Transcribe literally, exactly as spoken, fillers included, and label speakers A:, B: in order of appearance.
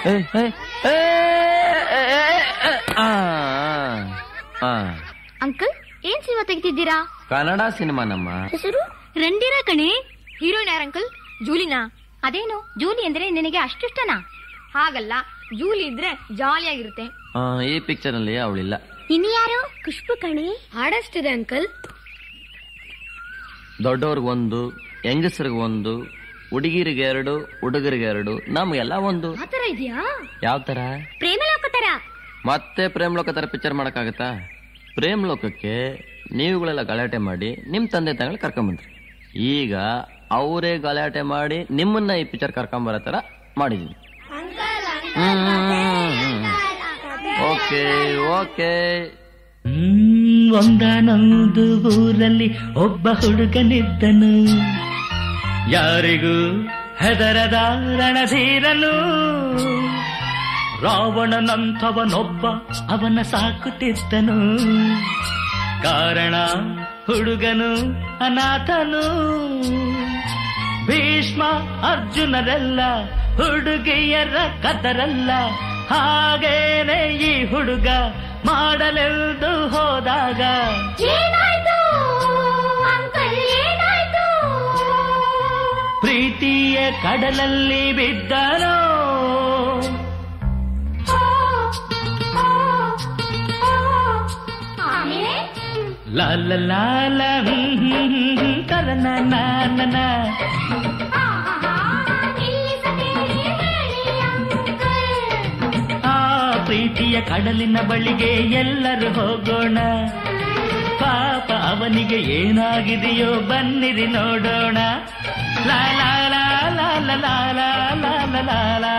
A: Uncle ಏನ್ cinema ತೆಗಿತಿದ್ದೀರಾ?
B: Kannada cinema. ನಮ್ಮ
A: ಹೆಸರು ರಂಡೀರ ಕಣೆ. ಹೀರೋಯಿನ್ ಯಾರ ಅಂಕಲ್? ಜೂಲಿನಾ? ಅದೇನು ಜೂಲಿ ಅಂದ್ರೆ ನಿನಗೆ ಅಷ್ಟಿಷ್ಟನಾ? ಹಾಗಲ್ಲ, ಜೂಲಿ ಇದ್ರೆ ಜಾಲಿಯಾಗಿರುತ್ತೆ.
B: ಈ ಪಿಕ್ಚರ್ ನಲ್ಲಿ ಅವಳಿಲ್ಲ.
A: ಇನ್ನು ಯಾರು? ಖುಷ್ಬು ಕಣೆ. ಹಾಡಷ್ಟಿದೆ ಅಂಕಲ್.
B: ದೊಡ್ಡವ್ರಿಗೆ ಒಂದು, ಹೆಂಗಸರಿಗೆ ಒಂದು, ಹುಡುಗಿರಿಗೆ ಎರಡು, ಹುಡುಗರಿಗೆ ಎರಡು, ನಮ್ಗೆಲ್ಲ ಒಂದು.
A: ಆತರ ಇದೆಯಾ?
B: ಯಾವ ತರ?
A: ಪ್ರೇಮಲೋಕ ತರ.
B: ಮತ್ತೆ ಪ್ರೇಮಲೋಕ ತರ ಪಿಕ್ಚರ್ ಮಾಡಕ್ಕಾಗತ್ತಾ? ಪ್ರೇಮಲೋಕಕ್ಕೆ ನೀವುಗಳೆಲ್ಲ ಗಲಾಟೆ ಮಾಡಿ ನಿಮ್ ತಂದೆ ತಾಯಿಗಳು ಕರ್ಕೊಂಬಂದ್ರಿ. ಈಗ ಅವರೇ ಗಲಾಟೆ ಮಾಡಿ ನಿಮ್ಮನ್ನ ಈ ಪಿಕ್ಚರ್ ಕರ್ಕೊಂಬರೋ ತರ ಮಾಡಿದೀನಿ. Okay okay.
C: ಹ್ಮ್ ಒಂದಾನೊಂದು ಊರಲ್ಲಿ ಒಬ್ಬ ಹುಡುಗನಿದ್ದನು, ಯಾರಿಗೂ ಹೆದರದ ರಣಧೀರನು. ರಾವಣನಂಥವನೊಬ್ಬ ಅವನ ಸಾಕುತ್ತಿದ್ದನು, ಕಾರಣ ಹುಡುಗನು ಅನಾಥನು. ಭೀಷ್ಮ ಅರ್ಜುನರೆಲ್ಲ ಹುಡುಗಿಯರ ಕದರಲ್ಲ, ಹಾಗೇನೆ ಈ ಹುಡುಗ ಮಾಡಲೆಂದು ಹೋದಾಗ ಪ್ರೀತಿಯ ಕಡಲಲ್ಲಿ ಬಿದ್ದನೋ. ಲಾಲ ಲಾಲ ಕರನ ನಾನನ. ಆ ಪ್ರೀತಿಯ ಕಡಲಿನ ಬಳಿಗೆ ಎಲ್ಲರೂ ಹೋಗೋಣ, ಪಾಪ ಅವನಿಗೆ ಏನಾಗಿದೆಯೋ ಬನ್ನಿರಿ ನೋಡೋಣ. ಲಾ ಲಾ ಲಾ ಲಾ ಲಾ ಲಾ ಲಾ ಲಾ ಲಾ.